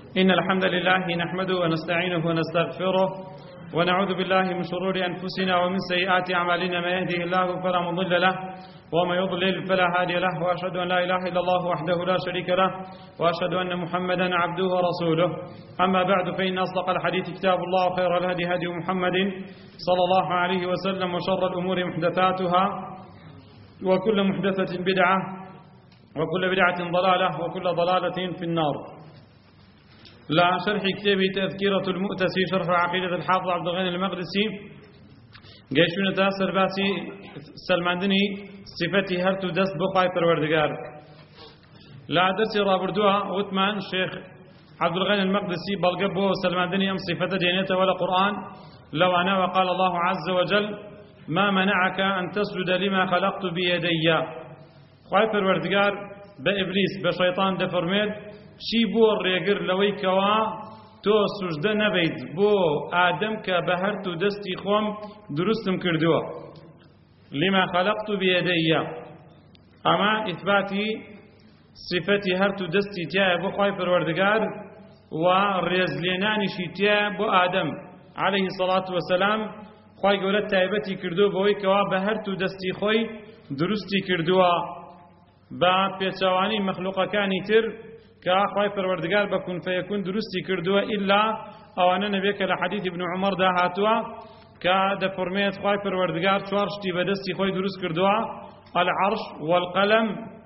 إن الحمد لله نحمده ونستعينه ونستغفره ونعوذ بالله من شرور أنفسنا ومن سيئات أعمالنا. ما يهده الله فلا مضل له وما يضلل فلا هادي له، وأشهد أن لا إله إلا الله وحده لا شريك له، وأشهد أن محمدا عبده ورسوله. أما بعد، فإن أصدق الحديث كتاب الله، وخير الهدي هدي محمد صلى الله عليه وسلم، وشر الأمور محدثاتها، وكل محدثة بدعة، وكل بدعة ضلالة، وكل ضلالة في النار. لا شرح كتاب تذكرة المؤتسي شرح عقيدة الحافظ عبد الغني المقدسي قيشون تاسر باسي سلماندني صفتي هرتو دست بقاي پروردگار. لا درسي رابردوها وثمان شيخ عبد الغني المقدسي بلقبه سلماندني أم صفة دينيته ولا قرآن. لو أنا وقال الله عز وجل ما منعك أن تسجد لما خلقت بيدي. خواهي پروردگار بإبليس بشيطان دفرميد شي بو الريقر لويكوا تو سجده نبيد بو آدم كبهرت دستي خوم درستم كردوا لما خلقت بيدي. أما إثباتي صفتي هرت دستي تيا بو خواهي پروردگار وريزليناني شي تيا بو آدم عليه الصلاة والسلام. خواهي قولت تايبتي كردو بويكوا بهرت دستي خوي درستي كردوا با پێچەوانی مەخلوقەکانی تر کە خوای پەروەردگار بەکون فەیەکون درستی کردووە ئیلا ئەوانە نەبێت کە لە حەدیث ابن عمر دا هاتووە کە دەفەرمێت خوای پەروەردگار چوار شتی بەدەستی خۆی دروست کردووە: العرش والقلم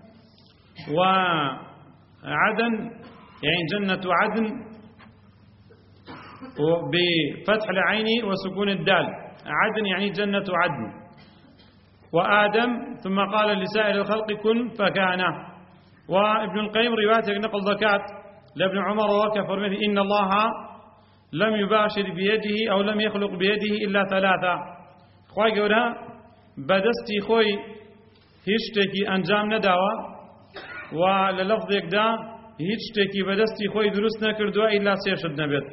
وعدن، يعني جنة عدن بفتح العين وسكون الدال، عدن يعني جنة عدن، وآدم، ثم قال لسائر الخلق كن فكان. وابن القيم رواية نقل زكاة لابن عمر وكفر منه إن الله لم يباشر بيده أو لم يخلق بيده إلا ثلاثة. خواهي قولها بدستي خوي هشتكي أنجام نداوة، وللفظ يقدا هشتكي بدستي خوي درست نكردوا إلا سيشد نبت.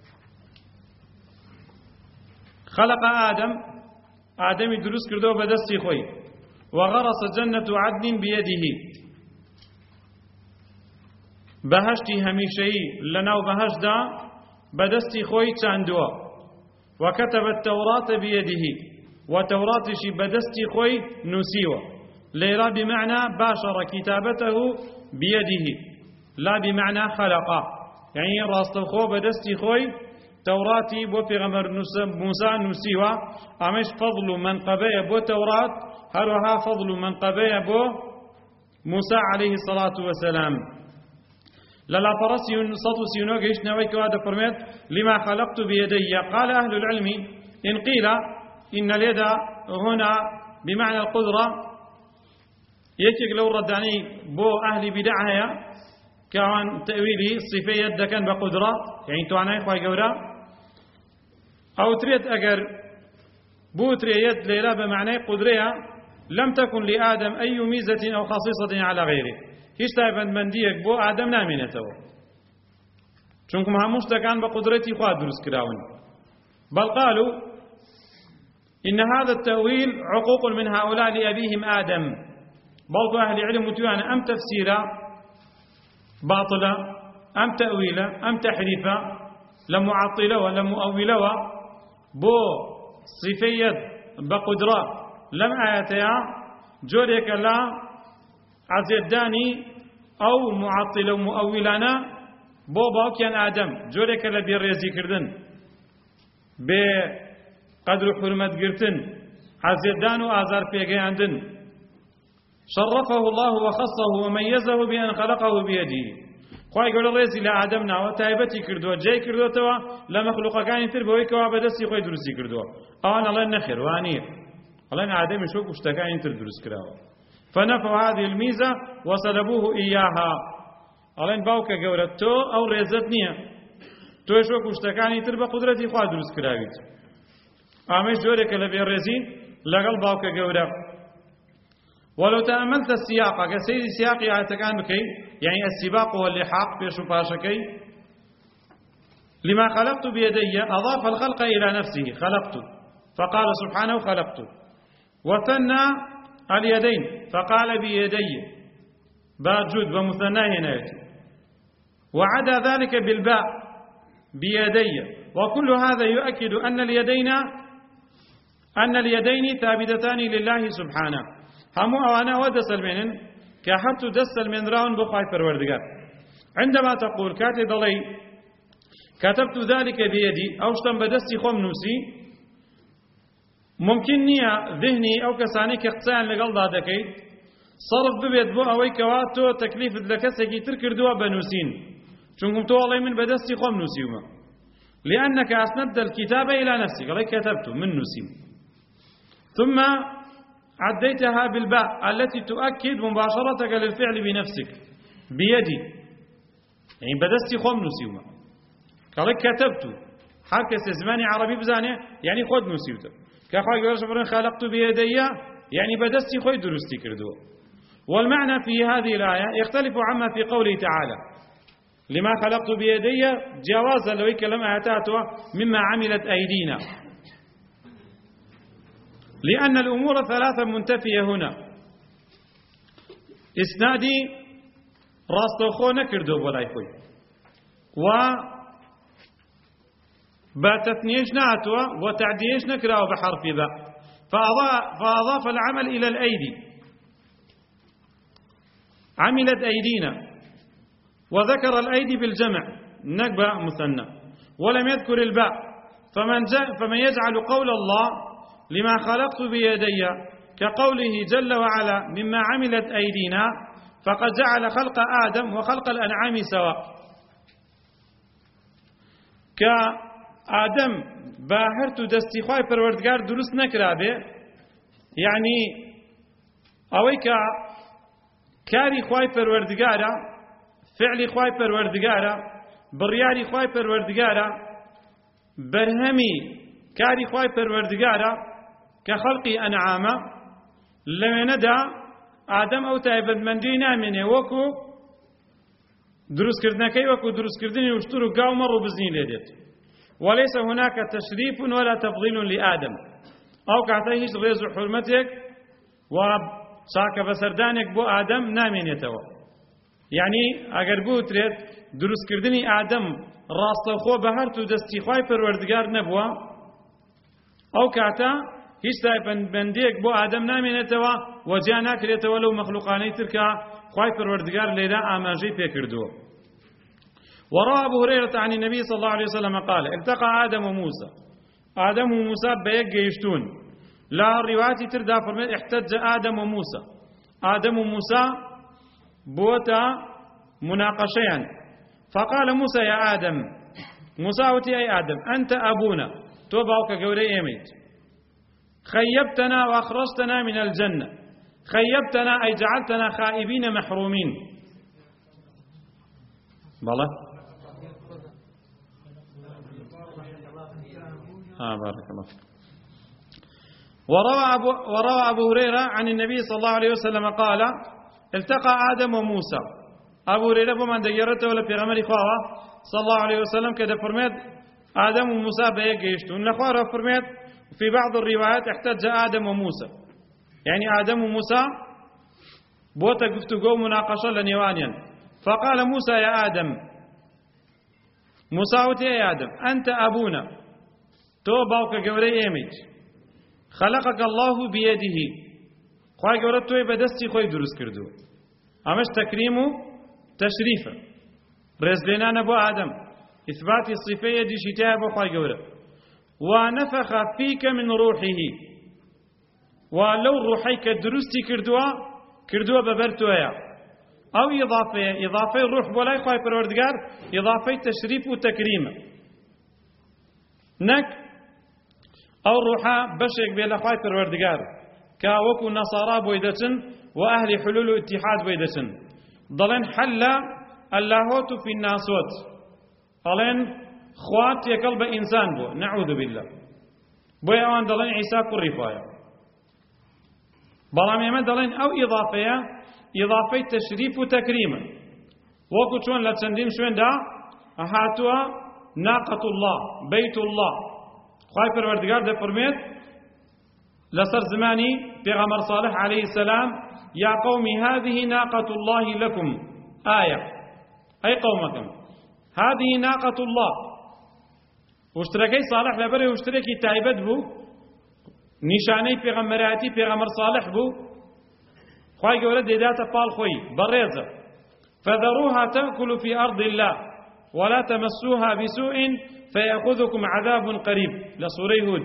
خلق آدمي دروس كردو بدستي خوي، وغرس جنة عدن بيده، بهشتي هميشي لناو بهشدا بدستي خوي تاندوا، وكتب التوراة بيده، وتوراتشي بدستي خوي نسيوا. ليرا بمعنى باشر كتابته بيده، لا بمعنى خلقه، يعني راستخو بدستي خوي توراتي بو پیغمبر موسى نسيوا. امش فضل من قبيه بو تورات، هروها فضل من قبيه بو موسى عليه الصلاة والسلام. للا فرسي صدو سينو قيش نويك هذا فرميت لما خلقت بيدي. قال أهل العلم إن قيل إن اليد هنا بمعنى القدرة، يكيك لو رداني بو أهل بدعها كان تأويلي صفة يد كان بقدرة، يعني تواناي خواهي قورا أو تريد أجر بوتري يد ليلا بمعنى قدرها لم تكن لآدم أي ميزة أو خصيصة على غيره. هيش تايبند منديك بو آدم نامينته، چونكم هموش كان بقدرتي خواه دروس كراون. بل قالوا إن هذا التأويل عقوق من هؤلاء لأبيهم آدم. بعض أهل العلم متوانا أم تفسيرا باطلا، أم تأويلا، أم تحريفا، لمعطلة ولا مؤولة بو صفية بقدرة لم آياتها جوريك لا عزيداني أو معطلة ومؤولانا بو باوكيان آدم جوريك لا بيريزي كردن بقدر حرمت قرتن عزيدان وآزار بيغياندن. شرفه الله وخصه وميزه بأن خلقه بيده. خواهي قول الرئيسي لآدمنا وتايبتي كردوا جاي كردوا توا لمخلوقا كان تربوي كوا بدسي خوي دروسي كردوا. أنا الله نخير وانير الله آدم يشوك وشتكا ينتر دروس كراوا، فنفوا هذه الميزة وسلبوه إياها. الله باوكا قولت تو أو ريزتنيا تو يشوك وشتكا ينتر بقدرتي خواه دروس كراويت. آمش جورك لبي الرئيسي لقل باوكا قولت. ولو تأملت السياق كسيد السياق آياتكان بكي، يعني السباق واللحاق بيشو باشكي. لما خلقت بيدي أضاف الخلق إلى نفسه، خلقت فقال سبحانه خلقت، وثنى اليدين فقال بيدي، باجود بمثناه هنا وعدا ذلك بالباء بيدي، وكل هذا يؤكد أن اليدين ثابتتان لله سبحانه. هم أوانا ودسل منن كحرت دسل من راون بخاي پروردگار. عندما تقول كاتي ضلي كتبت ذلك بيدي أو اشتم بدستي خوم نوسي، ممكن نية ذهني أو كساني كقصان لقل دادكي صرف ببيت بو أوي كواتو تكليف لكسكي تركر دوا بنوسين چونكم تو والله من بدستي خوم نوسيوما، لأنك أسند الكتابة إلى نفسك غير كتبت من نوسيم، ثم عديتها بالباء التي تؤكد مباشرتك للفعل بنفسك بيدي، يعني بدستي خوم نوسيوما قال كتبت حركة زماني عربي بزانه يعني خود نوسيوته كخواي يقول خلقت بيدي يعني بدستي خوي درستي كردو. والمعنى في هذه الآية يختلف عما في قوله تعالى لما خلقت بيدي جوازا لو يكلم آتاته مما عملت أيدينا، لأن الأمور ثلاثة منتفية هنا. إسنادي راستوخو نكردو ولا يخوي و باتثنيش ناتوا وتعديش نكراه بحرف باء فأضاف العمل إلى الأيدي، عملت أيدينا، وذكر الأيدي بالجمع نكبة مثنى ولم يذكر الباء، فمن يجعل قول الله لما خلقت بيدي كقوله جل وعلا مما عملت أيدينا فقد جعل خلق آدم وخلق الأنعام سواء. كآدم باهرت دستي خواهي پروردگار درست نكرابه، يعني اويك كاري خواهي پروردگارا فعلي خواهي پروردگارا برياري خواهي پروردگارا برهمي كاري خواهي پروردگارا كخلقي أنعاما لما ندى آدم أو تايبد من دينا منه وكو دروس كردنكي وكو دروس كردني وشتروا قاو مروا بزنين ليدت، وليس هناك تشريف ولا تفضيل لآدم أو كعتيش غيظ حرمتك وشاك بسردانك بو آدم نامين يتوى. يعني اگر بوتريت دروس كردني آدم راست خو بهرت دستي خواي پروردگار نبوا أو كعتا هیچ تایبندیک بو آدم نامين يتوى وجانا كريتوى لو مخلوقاني تركا خواي پروردگار ليلا آماجي بيكردو. وروى أبو هريرة عن النبي صلى الله عليه وسلم قال التقى آدم وموسى، آدم وموسى بيك يشتون، لا رواية تردى فرمي احتج آدم وموسى، آدم وموسى بوتا مناقشيا، فقال موسى يا آدم، موسى وتي أي آدم أنت أبونا توباوك قولي إيميت، خيبتنا وأخرجتنا من الجنة، خيبتنا أي جعلتنا خائبين محرومين. بالله بارك الله فيك. وروى أبو هريرة عن النبي صلى الله عليه وسلم قال التقى آدم وموسى. أبو هريرة بمن دقيرته ولا في غمر إخوة صلى الله عليه وسلم كده فرميت آدم وموسى بيك يشتون لأخوة فرميت في بعض الروايات احتج آدم وموسى، يعني آدم وموسى بوتا قفتوا قوم مناقشة لنيوانيا، فقال موسى يا آدم، موسى وتي يا آدم أنت أبونا تو باوك قوري إيميج، خلقك الله بيده، خواهي قولت توي بدستي خوي دروس كردو، أمش تكريمه تشريفا رزلنا نبو آدم إثبات الصفية دي شتاء بخواهي قولت ونفخ فيك من روحه، ولو روحيك دروستي كردوا ببرتوها أو إضافة الروح بولاي خواهي پروردگار إضافة تشريف وتكريم نك أو روحا بشك بيلا خواهي پروردگار كاوكو نصارى بويدتن وأهل حلول اتحاد بويدتن ضلن حل اللاهوت في الناسوت ضلن خوات يقلب إنسان بو نعوذ بالله بو يوان ضلن عيسى كرفايا بلام يمن ضلن أو إضافة تشريف وتكريما وكو شون لتسندين شون دا أهاتوا ناقة الله بيت الله خواهي پروردگار ده فرميت لسر زماني پیغمبر صالح عليه السلام يا قوم هذه ناقة الله لكم آية أي قومكم هذه ناقة الله وشتركي صالح لبره وشتركي تايبت بو نشاني پیغمبراتي پیغمبر صالح بو خواهي قولت ديدات بال خوي بريزة فذروها تأكل في أرض الله ولا تمسوها بسوء فيأخذكم عذاب قريب لسورة هود.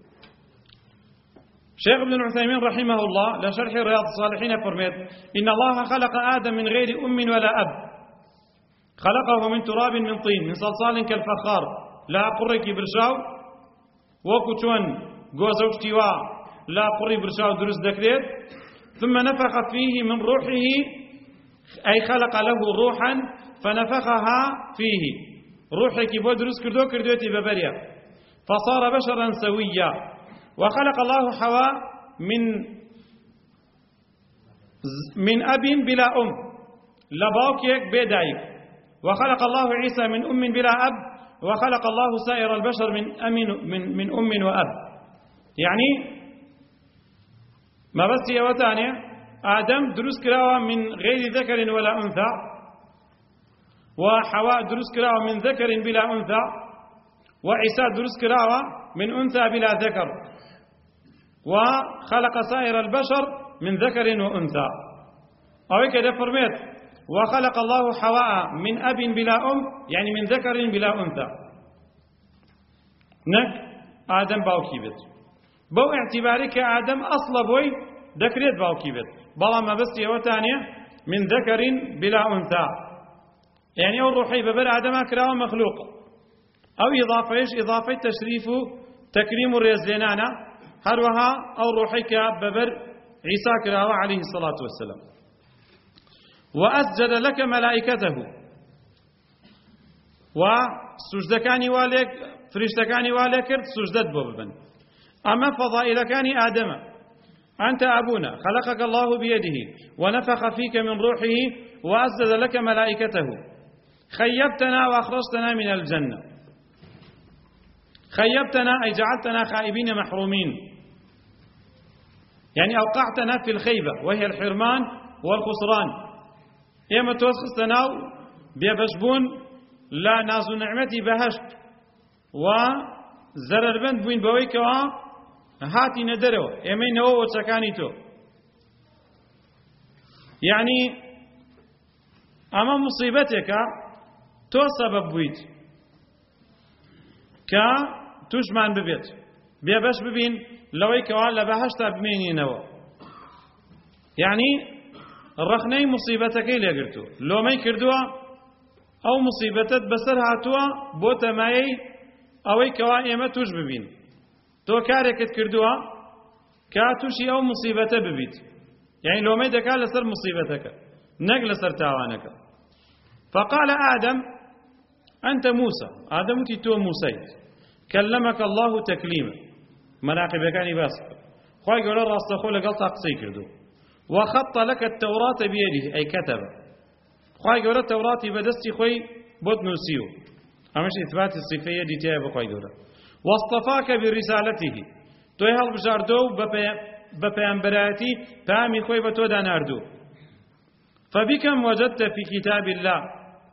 شيخ ابن عثيمين رحمه الله لشرح رياض الصالحين فرميت إن الله خلق آدم من غير أم ولا أب خلقه من تراب من طين من صلصال كالفخار لا قرك برشاو وكتون جوزوج تيوا لا قري برشاو درس دكريت ثم نفخ فيه من روحه أي خلق له روحا فنفخها فيه روحك بودرس كردوتي ببريا فصار بشرا سويا وخلق الله حواء من أب بلا أم لباوكيك بدايك وخلق الله عيسى من أم بلا أب وخلق الله سائر البشر من أم وأب يعني ما بس هي وثانية آدم دروس كراوة من غير ذكر ولا أنثى وحواء دروس كراوة من ذكر بلا أنثى وعيسى دروس كراوة من أنثى بلا ذكر وخلق سائر البشر من ذكر وأنثى أو كده فرميت وخلق الله حواء من أب بلا أم يعني من ذكر بلا أنثى نك آدم باوكي بيت بو اعتبارك آدم أصل بوي ذكريت باوكي بيت بلا ما بس يوتانية من ذكر بلا أنثى يعني أو روحي ببر آدم أكراه مخلوق أو إضافة تشريف تكريم الرزلانانا هروها أو روحيك ببر عيسى كراه عليه الصلاة والسلام وأسجد لك ملائكته وسجدكاني والك فرشتكاني والك سجدت بوبن أما فضائلكان آدم أنت أبونا خلقك الله بيده ونفخ فيك من روحه وأسجد لك ملائكته خيبتنا وأخرجتنا من الجنة خيبتنا أي جعلتنا خائبين محرومين يعني أوقعتنا في الخيبة وهي الحرمان والخسران إما توسخستنا بيبشبون لا ناز نعمتي بهشت وزرربند بوين بويكوا هاتي ندرو إما نوو وتسكانيتو يعني أما مصيبتك تو سبب بويت كا توشمان ببيت بيبش ببين لويك وعلى بهشتا بميني نوا يعني الرخني مصيبتك اللي قرتو لو ما يكردوها أو مصيبتت بسر هاتوا بوتا ماي أوي كوائمة توش ببين تو كارك تكردوها كاتوشي أو مصيبته ببيت يعني لو ما يدكا لسر مصيبتك نقل سر تاوانك فقال آدم أنت موسى آدم تو موسى كلمك الله تكليما مناقب كان باسق خواهي قول الرأس خول قلت أقصي كردو وخط لك التوراة بيده أي كتب خواهي قول التوراة بدستي خوي بود نوسيو أمش إثبات الصفية دي تياب خواهي قول واصطفاك برسالته تو هل بجاردو بپیامبراتی پامی خوی بتو داناردو فبكم وجدت في كتاب الله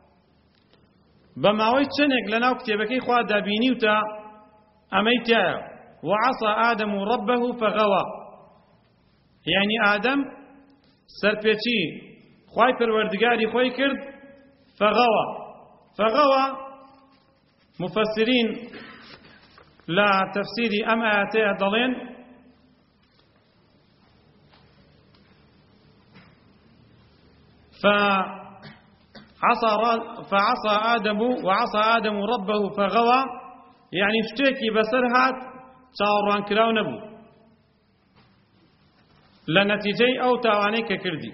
بماوي تشنك لنا كتابك خوا دابيني وتا اميتا وعصى آدم ربه فغوى يعني آدم سرپیچی خوای پروردگاری خوای کرد فغوى مفسرين لا تفسير أم آياتي ضلين فعصى آدم وعصى آدم ربه فغوى يعني اشتكي بسرهات تاوران كراو نبو لنتيجي أو تاوانيك كردي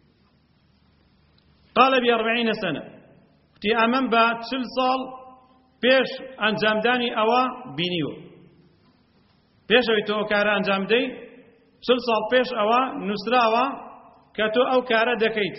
قال ب40 سنة تي أمن با 40 صال بيش أنجام داني أوا بينيو بيش أويتو كارا أنجام دي 40 صال بيش أوا نسرا أوا كتو أو كارا دكيت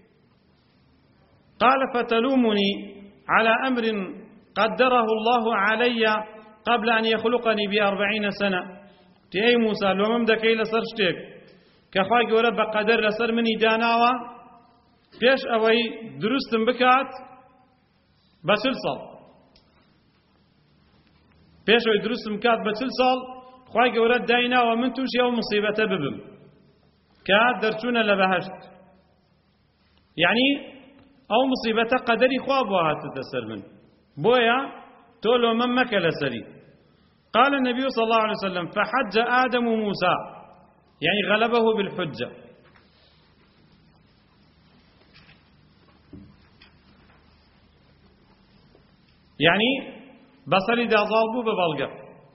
قال فتلومني على أمر قدره الله علي قبل أن يخلقني ب40 سنة تي أي موسى لو ممدكي لسر شتيك كخواي قولا بقدر لسر مني داناوا بيش أوي درستم بكات بە 40 ساڵ پێشەوەی دروستم کات بە 40 ساڵ خوای گەورە دایناوە من تووشی ئەو مصیبەتە ببم کە دەرچوونە لە بەهەشت یعنی ئەو مصیبەتە قەدەری خوا بۆ هاتتە سەر من بۆیە تۆ لۆمە مەکە لەسەری قال النبي صلى الله عليه وسلم فحج آدم موسى يعني غلبه بالحجة يعني بصري دا ظالبو ببلغة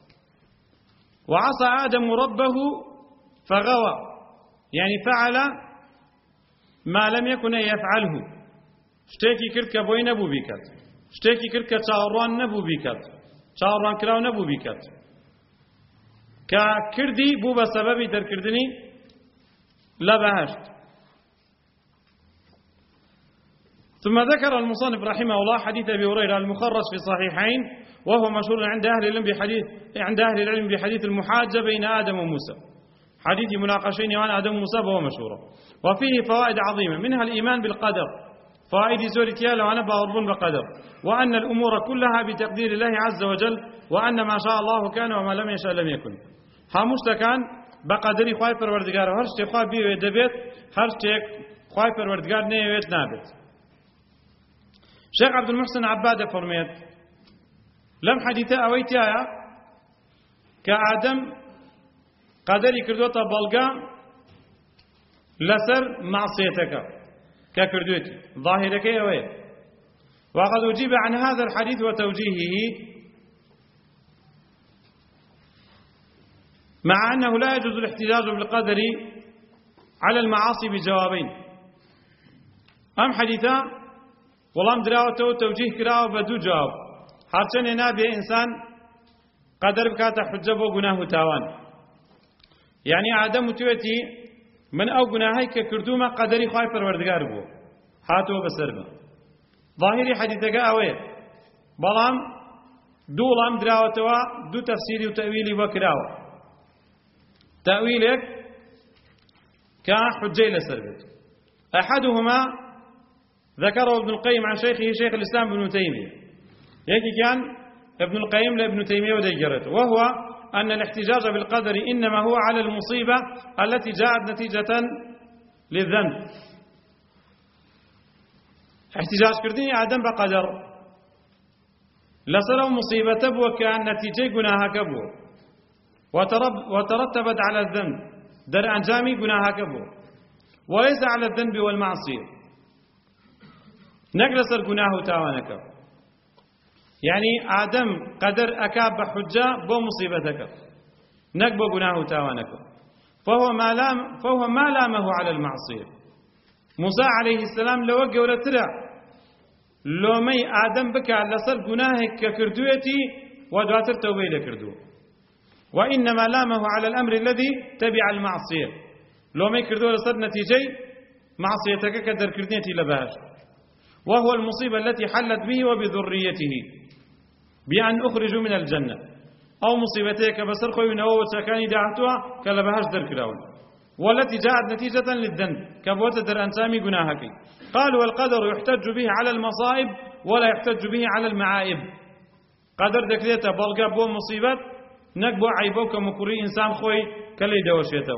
وعصى آدم ربه فغوى يعني فعل ما لم يكن يفعله شتێکی کرد کە بۆی نەبوو بیکات شتێکی کرد کە چاوەڕوان نەبوو بیکات چاوەڕوان کراو نەبوو بیکات کە کردی بوو بە سەبەبی دەرکردنی لە بەهەشت ثم ذكر المصنف رحمه الله حديث أبي هريرة المخرج في الصحيحين وهو مشهور عند أهل العلم بحديث المحاجة بين آدم وموسى حديث مناقشين عن آدم وموسى وهو مشهور وفيه فوائد عظيمة منها الإيمان بالقدر فوائد زورتيا لو أنا باوربون بقدر وأن الأمور كلها بتقدير الله عز وجل وأن ما شاء الله كان وما لم يشاء لم يكن هەمووشتە کان بەقەدەری خوای پەروەردگارەوە هەر شتێک خوا بێوێ دەبێت هەر شتێک خوای پەروەردگار نەیەوێت نابێت شيخ عبد المحسن عباد فەرمێت لەم حەدیثە ئەوەی تایە کە ئادەم قەدەری کردوتە بەڵگە لەسەر مەعسیەتەکە کە کردوێتی ظاهرەکەی ئەوەیە وقد أجيب عن هذا الحديث وتوجيهه مع أنه لا يجوز الاحتجاج بالقدر على المعاصي بجوابين أم حديثا والله دراوته توجيه كراوه بدو جواب هرچن نابي إنسان قدر بكاته حجة بو گناه تاوان يعني آدم تويتي من أو گناهي كردوما قدري خواهي پروردگار بو هاتو بسربا ظاهري حديثك أوي بلام دولام دراوته دو تفسيري وتأويلي وكراوه تأويلك كحجة لسربت أحدهما ذكره ابن القيم عن شيخه شيخ الإسلام ابن تيمية يكي كان ابن القيم لابن تيمية وديجرته وهو أن الاحتجاج بالقدر إنما هو على المصيبة التي جاءت نتيجة للذنب احتجاج كردين آدم بقدر لصلوا مصيبة بو كان نتيجة قناها كبو وترتبت على الذنب در أنجامي قناها كبو وليس على الذنب والمعصية نقلص القناه تاوانك يعني آدم قدر أكاب حجة بو مصيبتك نقب قناه تاوانك فهو ما لامه على المعصية موسى عليه السلام لو قولترع لو مي آدم بكى لصر قناهك كردويتي ودواتر توبي لكردو وإنما لامه على الأمر الذي تبع المعصية لو ما يكردو لصد نتيجي معصيتك كدر كردنيتي لباش وهو المصيبة التي حلت به وبذريته بأن أخرجوا من الجنة أو مصيبتك بسر خوين أو سكاني دعتها كلبهاش در كراون والتي جاءت نتيجة للذنب كبوت در أنسامي قناهك قالوا والقدر يحتج به على المصائب ولا يحتج به على المعائب قدر دكريته بلغا بو مصيبت نقبو عيبوك مكوري إنسان خوي كلي دوشيته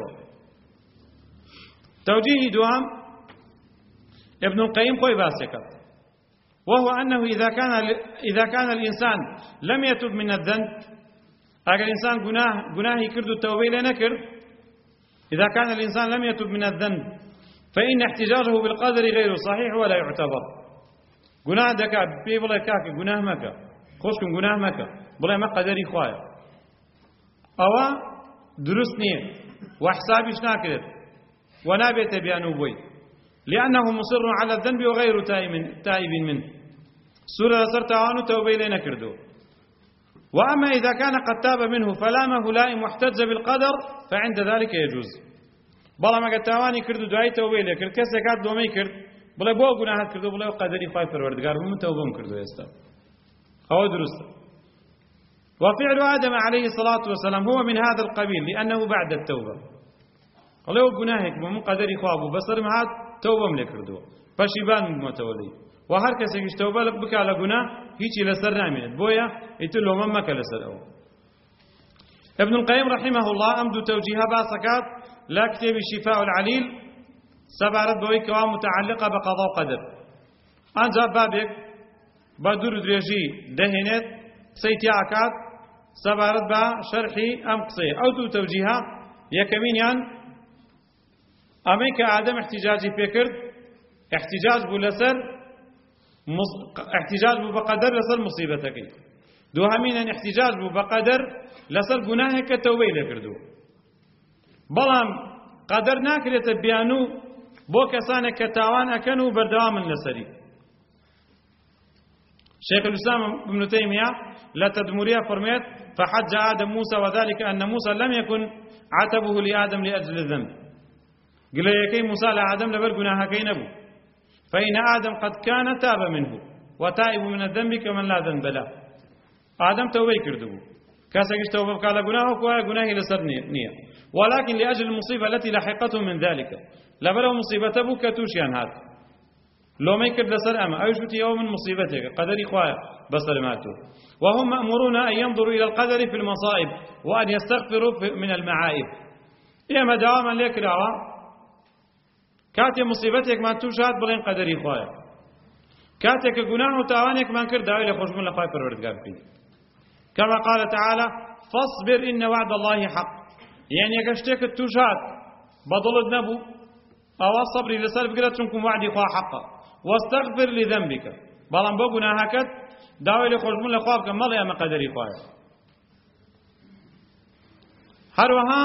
توجيه دوام ابن القيم خوي باسكت وهو أنه إذا كان الإنسان لم يتب من الذنب أجل الإنسان قناه كرد التوبة لنكر إذا كان الإنسان لم يتب من الذنب فإن احتجاجه بالقدر غير صحيح ولا يعتبر قناه دكا بيبلا كاك قناه مكا خوشكم قناه مكا بلا ما قدري خوايا أو درسني وحسابيش ناكر ونابت بيانو بوي لأنه مصر على الذنب وغير تائب منه سورة سرتعان توبي لنا كردو وأما إذا كان قد تاب منه فلامه لائم واحتج بالقدر فعند ذلك يجوز بلا ما قد تاواني كردو دعاي توبي لك الكسي كاد دومي كرد بلا بو قناهات كردو بلا قدري خواهي فروردگار هم توبهم كردو يستا أو درست وفعل آدم عليه الصلاة والسلام هو من هذا القبيل لأنه بعد التوبة قالوا قناهك ومن قدري خوابه بصر معاد توبهم لكردو فشيبان متولي وهر کسی که توبه بکه لگناه هیچی لەسەر نامێنێت بۆیە ئیتر لۆمە مەکە لەسەر ئەوە. ابن القيم رحمه الله أمدو توجيها باسكات لا كتاب شفاء العليل سبارت بوي كوا متعلقة بقضاء وقدر أنجا بابك بدور دريجي دهنت سيتي عكات سبارت با شرحي أم قصي أو دو توجيها يكمين يعني أميك آدم احتجاجي فكر احتجاج بولسر احتجاج بو بقدر لسر مصيبتك دو همين احتجاج بو بقدر لسر گناهك توبه لكردو بلام قدر ناكريت بيانو بو كسانك كتاوان أكنو بردوام لسري. شيخ الإسلام ابن تيمية لا تدمريا فرميت فحج آدم موسى وذلك أن موسى لم يكن عتبه لآدم لأجل الذنب قال يكي موسى لآدم لبر گناهكي نبو فإن آدم قد كان تاب منه وتائب من الذنب كمن لا ذنب له آدم توبه كردو كاسكش توبه قال گناهك ويا گناهي لسر نية ولكن لأجل المصيبة التي لحقته من ذلك لبره مصيبته بو كتوشيان هذا لو ما يكرد لسر أما أيشوتي يوم من مصيبتك قدر إخوائي بصر ماتو وهم مأمورون أن ينظروا إلى القدر في المصائب وأن يستغفروا من المعائب إما دواما ليك رعوا كاتي مصيبتك ما توشات بلين قدر إخوائي كاتك قناه وتاوانك ما انكر داوي لخوش من لخوائي پروردگار فيه كما قال تعالى فاصبر إن وعد الله حق يعني يكشتك التوشات بضلد نبو أو الصبر لسر بقرتكم وعدي خواه حقا واستغفر لذنبك بلان بو گناهكت داوي لخوش من لخوابك مضي أما قدري خواه هروها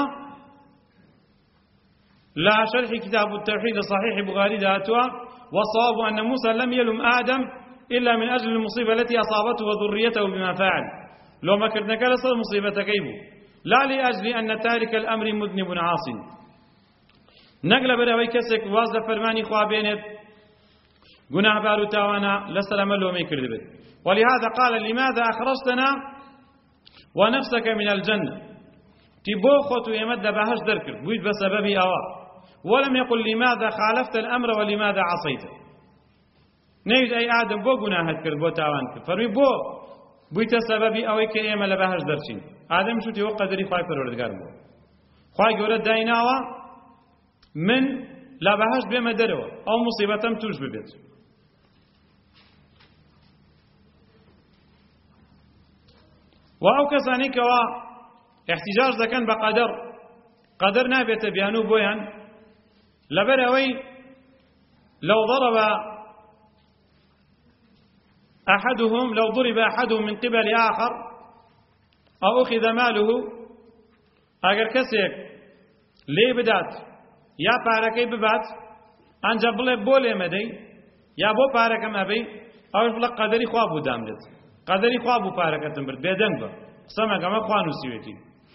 لا شرح كتاب التوحيد صحيح بغاري داتوا والصواب أن موسى لم يلم آدم إلا من أجل المصيبة التي أصابته وذريته بما فعل لو ما كرت نكال صار مصيبة كيبو لا لأجل أن تارك الأمر مذنب عاص نقل بروي كسك واز فرماني خوابينت گناه بارو تاوانا لسلام لو ما يكرد بد ولهذا قال لماذا أخرجتنا ونفسك من الجنة تبو خطو يمد بهش دركر بويد بسبب أوا ولم يقل لماذا خالفت الأمر ولماذا عصيت نيد أي آدم بو گناهت كرد بو تاوان كرد فرمي بو بويت سببي أوي كإيما لبهش درشين آدم شو تيو قدري خواهي پروردگار بو خواهي قولت دايناوا من لبهش بما دروا أو مصيبتم توش ببيت وأو كسانيك احتجاج ذكان بقدر قدر نابت بيانو بويان لبروي لو ضرب أحدهم من قبل آخر أو أخذ ماله أجر كسيك ليه بدات يا باركي ببات أنجا بله بولي مدي يا بو باركم أبي أو بله قدري خوابو دامدت قدري خوابو باركتم برد بيدن با سمع كما خوانو سيوتي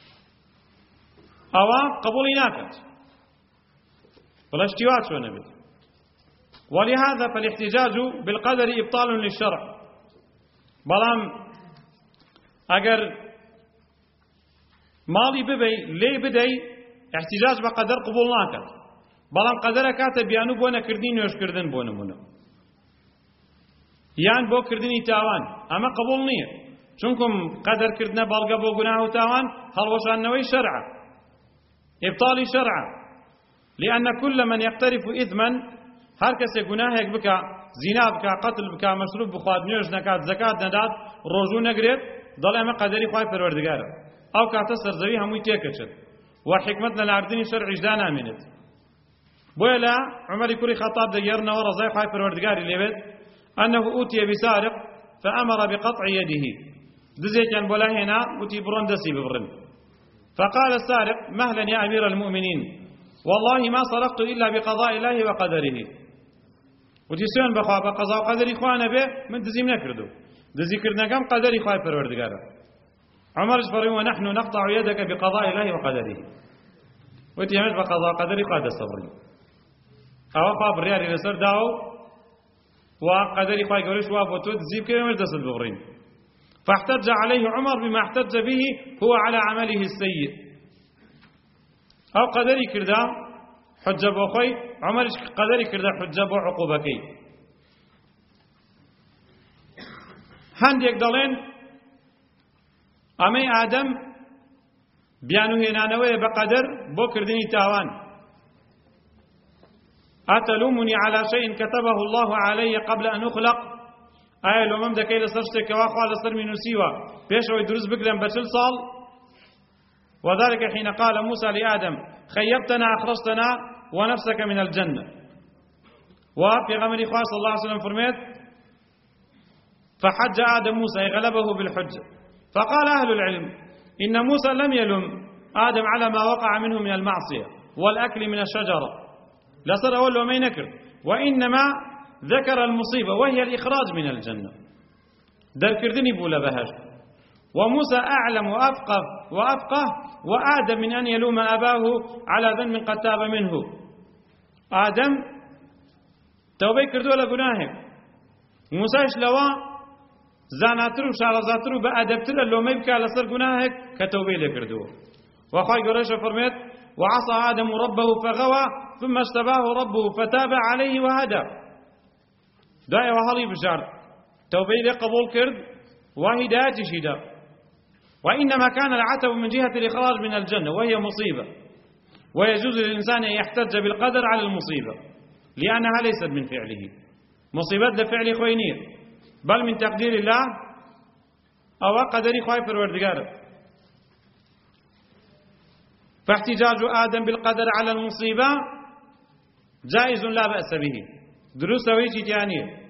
أوا قبولي ناكت بلا اشتواء شو نبت ولهذا فالاحتجاج بالقدر إبطال للشرع بلام أجر مالي ببي ليه بدي احتجاج بقدر قبول ناكت بلام قدر كاتب بيانو بونا كردين ويش كردن بونا منا يان بو كردني تاوان أما قبول نية چونكم قدر كردنا بلغا بو گناه تاوان هل وشان نوي شرع إبطال شرع لأن كل من يقترف إثما هر کسی گناهێک بکە زینا بکە قتل بکە مەشروب بخوات نوێژ نەکات زەکات نەدات ڕۆژوو نەگرێت دەڵێ ئەمە قەدەری خوای پەروەردگارە ئەو کاتە سەرزەوی هەمووی تێکەچێت و حکمت لە ناردنی شەرعیشدا نامێنێت بۆیە لە عومەری کوڕی خەتاب دەگەڕنەوە ڕەزای خوای پەروەردگاری لێبێت أنه أوتي بسارق فأمر بقطع يده دزێکیان بۆ لا هێنا وتی بڕۆن دەستی ببڕن فقال السارق مهلا يا أمير المؤمنين والله ما سرقت إلا بقضاء الله وقدره وتسيون بخوا بقضاء وقدر إخوانا به من دزيم نكردو دزي كردنا كم قدر إخوان پروردگارا عمر جفري ونحن نقطع يدك بقضاء الله وقدره وتيمت بقضاء وقدر إخوان الصبري أو قاب ريالي لسر داو وقدر إخوان قوليش وابوتو دزيب كيف دسل بغرين فاحتج عليه عمر بما احتج به هو على عمله السيء أو قدري كردا حجة بوخي عمر قدري كردا حجة بو عقوبكي هەندێک دەڵێن ئەمەی ئادەم بیانوهێنانەوەیە بە قەدەر بۆ کردنی تاوان. ئەتەلومونی عەلا شەیئین کەتەبەه الله عەلەیە قەبل ئەن ئوخلق، ئایا لۆمەم دەکەی لەسەر شتێکەوە خوا لەسەر می نووسیوە پێشەوەی دروست بکرێن بە 40 ساڵ؟ وذلك حين قال موسى لآدم خيبتنا أخرجتنا ونفسك من الجنة. وفي غمر إخوة صلى الله عليه وسلم فرميت فحج آدم موسى غلبه بالحجة. فقال أهل العلم إن موسى لم يلم آدم على ما وقع منه من المعصية والأكل من الشجرة لصر أول وما ينكر، وإنما ذكر المصيبة وهي الإخراج من الجنة. ذكرتني بولا بهاش. وموسى أعلم وأفقه وآدم من أن يلوم أباه على ذنب قد تاب منه. آدم توبه كردو لقناهك، موسى لوا زاناتر وشارزاتر بأدبتر اللوم يبكى لصر قناهك كتوبه لكردو. وخاي قريش فرميت وعصى آدم ربه فغوى ثم اجتباه ربه فتاب عليه وهدى. داية وهالي بشار توبه لقبول كرد وهداية شدا. وإنما كان العتب من جهة الإخراج من الجنة وهي مصيبة، ويجوز للإنسان أن يحتج بالقدر على المصيبة لأنها ليست من فعله. مصيبة لفعل خوينير بل من تقدير الله أو قدر خوي پروردگار. فاحتجاج آدم بالقدر على المصيبة جائز لا بأس به، دروس ويجي جانيه.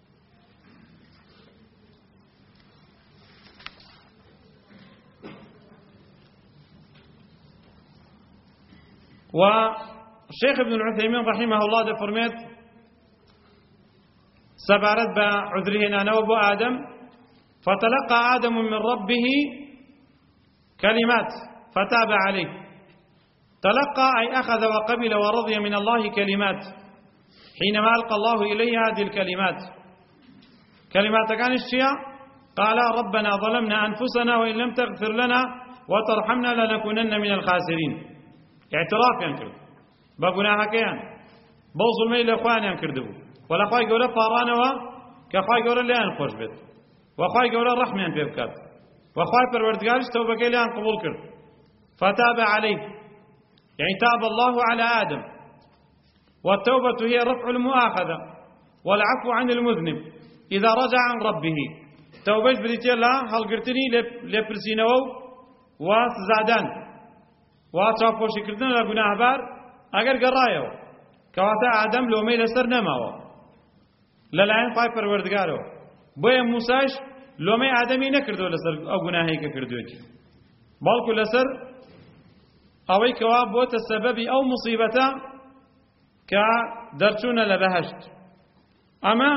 وشيخ ابن العثيمين رحمه الله ده فرميت سبارت بعذره نانوب آدم فتلقى آدم من ربه كلمات فتاب عليه. تلقى أي أخذ وقبل ورضي من الله كلمات حينما ألقى الله إليه هذه الكلمات. كلمات كان الشيء قال ربنا ظلمنا أنفسنا وإن لم تغفر لنا وترحمنا لنكونن من الخاسرين. اعتراف ينكر بقناها كيان بوصل مي لأخوان ينكردبو ولا خواهي قولا فارانوا كخواهي قولا ليان خوش بيت وخواهي قولا رحمة ينبيبكات وخواهي پروردگارش توبة ليان قبول كرد فتاب عليه، يعني تاب الله على آدم. والتوبة هي رفع المؤاخذة والعفو عن المذنب إذا رجع عن ربه. توبة بريتي الله هل قرتني لبرسينو وسزادان واتشافوشی کردن لە گوناهبار ئەگەر گەڕایەوە کەواتە ئادەم لۆمەی لەسەر نەماوە لەلایەن خوای پەروەردگارەوە. بۆیە موساش لۆمەی ئادەمی نەکردەوە لەسەر ئەو گوناهەی کە کردوێتی، بەڵکو لەسەر ئەوەی کەوا بۆتە سەبەبی ئەو موسیبەتە کە دەرچوونە لە بەهەشت. ئەمە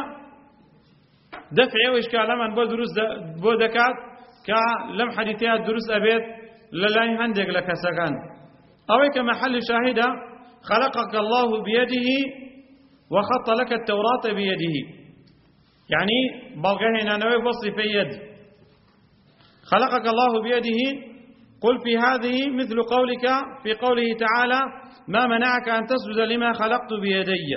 دەفعی ئەو ئیشکالەمان بۆ دەکات کە لەم حەدیثەیە دروست ئەبێت للاين هندق لك سكان أويك محل شاهدة خلقك الله بيده وخط لك التوراة بيده، يعني بلغهنا نوي وصف يد. خلقك الله بيده قل في هذه مثل قولك في قوله تعالى ما منعك أن تسجد لما خلقت بيدي،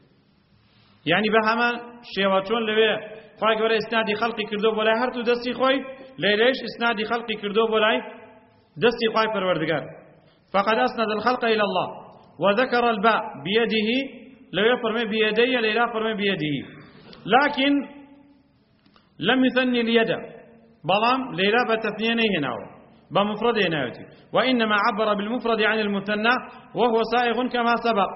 يعني بهما شيواتون لوي خواهي قولي اسنادي خلقي كردو بولاي هرتو دستي خوي ليش اسنادي خلقي كردو بولاي دستي خواهي پروردگار. فقد أسند الخلق إلى الله وذكر الباء بيده لو يفرمي بيدي ليلا فرمي بيده، لكن لم يثني اليد بلام ليلا بتثنينه هنا بمفرد هنا، وإنما عبر بالمفرد عن المثنى وهو سائغ كما سبق.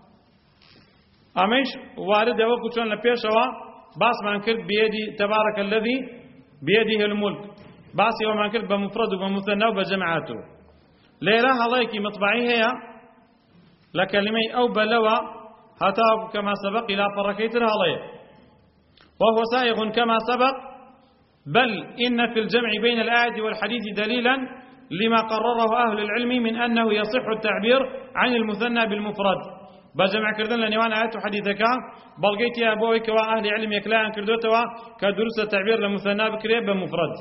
أمش وارد وكتشون لبيشوا باس ما انكرت بيدي تبارك الذي بيده الملك، باسي وما انكرت بمفرد وبمثنى وبجمعاته. ليلة هلايكي مطبعي هي لكلمي أو بلوى هتاب كما سبق إلى فركيت الهلاية، وهو سائغ كما سبق. بل إن في الجمع بين الآية والحديث دليلا لما قرره أهل العلم من أنه يصح التعبير عن المثنى بالمفرد. بجمع كردن لنيوان آيات حديثك بلغيت يا أبويك وأهل علم يكلان كردوتوا كدروس التعبير لمثنى بكريب بمفرد.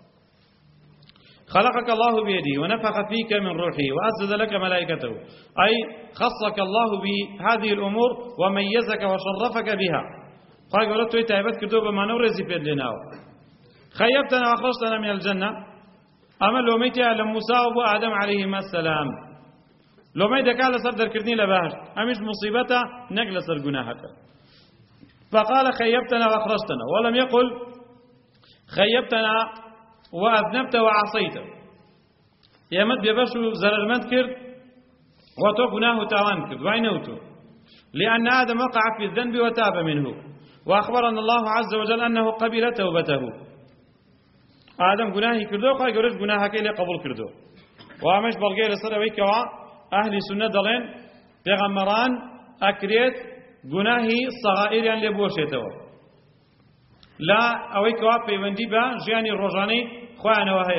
خلقك الله بيده ونفخ فيك من روحه وأسجد لك ملائكته، أي خصك الله بهذه الأمور وميزك وشرفك بها. قال قلت تعبت كردو بما نورزي في لناو خيبتنا وأخرجتنا من الجنة أما لو ميتها لموسى وأبو آدم عليهما السلام لو ميتها كان لصدر كردني لباهر أمش مصيبته نقل صر جناحك فقال خيبتنا وأخرجتنا ولم يقل خيبتنا وأذنبت وعصيت يمد بيبشو زررمند كرد وتو جناه تاوان كرد وعينوتو لأن آدم وقع في الذنب وتاب منه وأخبرنا الله عز وجل أنه قبل توبته آدم جناهي كردو قال جورج جناهك إلي قبول كردو وامش بلغي لسر ويكوا أهل سنة دلين پیغمبران أكريت جناهي صغائر يعني لبوشيتو لا أويكوا بيوندي با جياني الرجاني خوانا وهي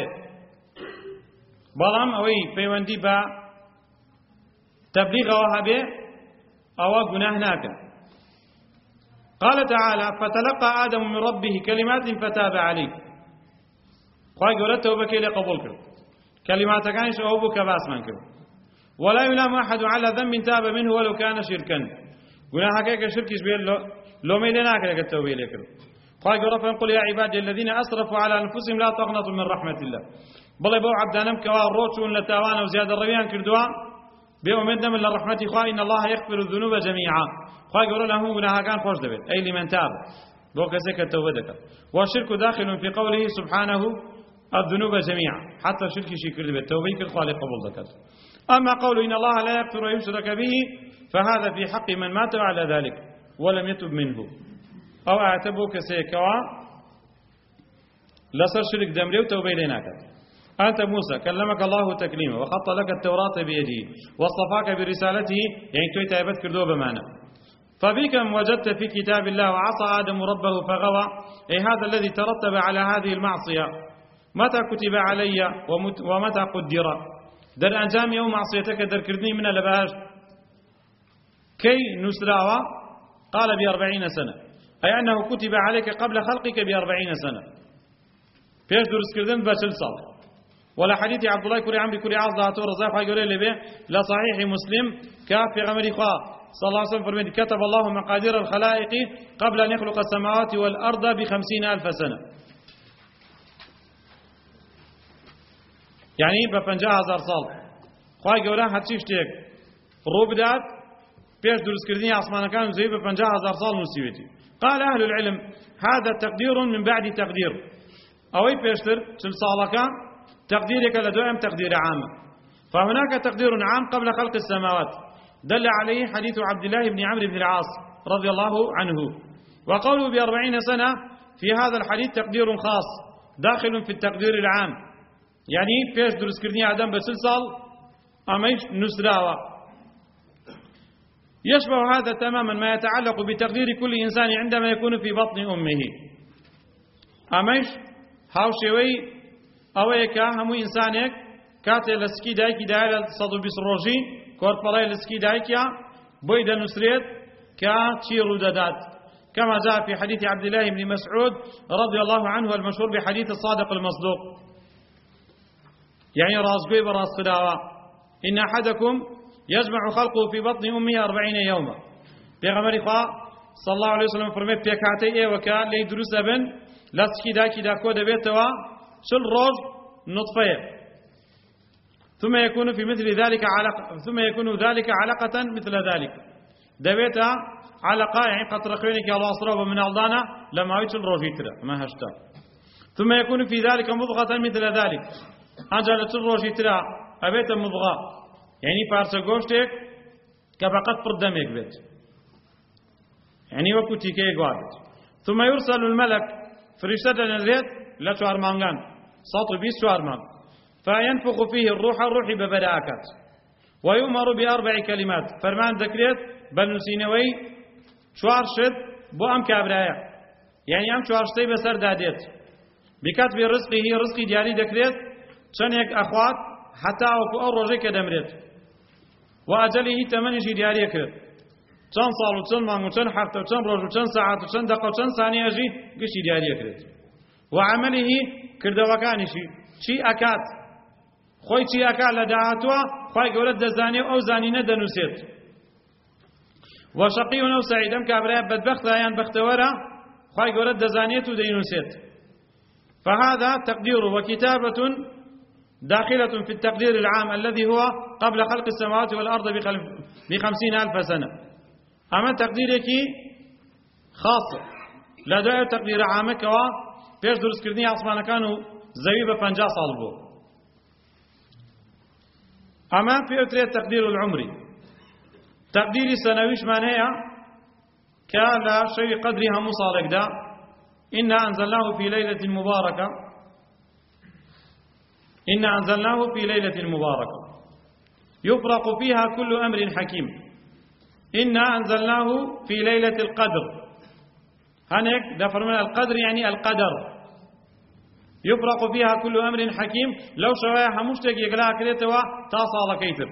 بلام أوي بيوندي با تبليغ وهبه أو جناه ناكا قال تعالى فتلقى آدم من ربه كلمات فتاب عليه خواهي قولت توبك إلي قبول كرد كلمات كانش أوبك باس من كرد ولا يلام أحد على ذنب تاب منه ولو كان شركا قلنا هكاك شركش بيه لو ميلناك لك التوبة إلي كرد خواهي قول قل يا عبادي الذين أسرفوا على أنفسهم لا تقنطوا من رحمة الله بل بو عبدانم كوا روتون لتاوان وزيادة الربيان كردوا بأمدنا من الرحمة خواهي إن الله يغفر الذنوب جميعا خواهي قول لهم قلنا هكان خوش دبت أي لمن تاب بوكسك التوبة دكا والشرك داخل في قوله سبحانه الذنوب جميعا حتى الشرك شكر بالتوبة كالخالق قبول ذكر أما قول إن الله لا يغفر يشرك به فهذا في حق من مات على ذلك ولم يتب منه أو أعتبه كسيكوا لسر شرك دمري وتوبة لناك أنت موسى كلمك الله تكليما وخط لك التوراة بيده واصطفاك برسالته يعني كي تأبت كردوه بمعنى فبكم وجدت في كتاب الله وعصى آدم ربه فغوى أي هذا الذي ترتب على هذه المعصية متى كتب علي ومتى قدر در أنجام يوم معصيتك در كردني من لباش كي نسراوا قال ب40 سنة أي أنه كتب عليك قبل خلقك ب40 سنة فيش درس كردن بشل صال ولا حديث عبد الله كوري عمري كوري عاص ذاته رزاق يقول لي به لا صحيح مسلم كافي غمري خا صلى الله عليه وسلم فرمي كتب الله مقادير الخلائق قبل أن يخلق السماوات والأرض ب50,000 سنة يعني ب50,000 سال خواهي قولا هاتشيش تيك روب داد بيش درس كردني عصمان كان زي ب50,000 سال نسيوتي قال أهل العلم هذا تقدير من بعد تقدير أوي بيشتر تل صالك تقديرك لدوام تقدير عام فهناك تقدير عام قبل خلق السماوات دل عليه حديث عبد الله بن عمرو بن العاص رضي الله عنه وقوله ب40 سنة في هذا الحديث تقدير خاص داخل في التقدير العام يعني فيش درس كردني آدم بسلسال أميش نسراوة يشبه هذا تماما ما يتعلق بتقدير كل إنسان عندما يكون في بطن أمه أميش هاوشوي أويك همو إنسانك كاتي لسكي دايكي دايل صدو بسروجي كوربالاي لسكي دايكيا بويدا نسريت كاتشيرو دادات كما جاء في حديث عبد الله بن مسعود رضي الله عنه المشهور بحديث الصادق المصدوق يعني راسقوي براس خداوة إن أحدكم يجمع خلقه في بطن أمه 40 يوما بيغمري خواه صلى الله عليه وسلم فرمي بيكاتي ايه وكا لي دروس ابن لسكي داكي داكو دبيتوا شل روز نطفه ثم يكون في مثل ذلك علقة ثم يكون ذلك علقة مثل ذلك دبيتها علقة يعني قطر خينك الله أصرابه من ألدانا لما يشل روجيترا ما هشتا ثم يكون في ذلك مضغة مثل ذلك أجل شل روجيترا أبيت مضغة يعني بارسا غوشتك كفقط بردمك بيت يعني وكتي كي قوابت ثم يرسل الملك فرشتة نزيت لا شوار مانغان سطو بيس شوار مان فينفخ فيه الروح ببداكات ويؤمر ب4 كلمات فرمان ذكريت بنسينوي شوار شد بو أم كابرايا يعني أم شوار شتي بسر داديت بكتب رزقه رزقي دياري ذكريت شنيك أخوات حتى أو روجي كدمريت وأجله تمنشي دياري كرت چند سال و چند مانگ و چند هفته و چند روز و چند ساعت و چند دقیقه و چند ثانیه جی گشی دیاری کرد و عمله کردوکانشی چی اکات خوی چی اکات لدعاتوا خوی گورد دزانی او زانینه دنوسیت و شقی و سعیدم که برای بدبخت ایان بختوره خوی گورد دزانیت و دینوسیت فهذا تقدير وكتابة داخلة في التقدير العام الذي هو قبل خلق السماوات والأرض ب50,000 سنة. أما تقديرك خاص لا داعي تقدير عامك وبيش درس كردني عصمان كانوا زوي ب50 سال بو. أما في التقدير العمري تقدير سنويش معناها كلا شيء قدرها مصالك دا إنا أنزلناه في ليلة مباركة إنا أنزلناه في ليلة مباركة يفرق فيها كل أمر حكيم. إنا أنزلناه في ليلة القدر هناك دفر من القدر يعني القدر يفرق فيها كل أمر حكيم. لو شوية همشتك يقلع كريتوا تصال كيتر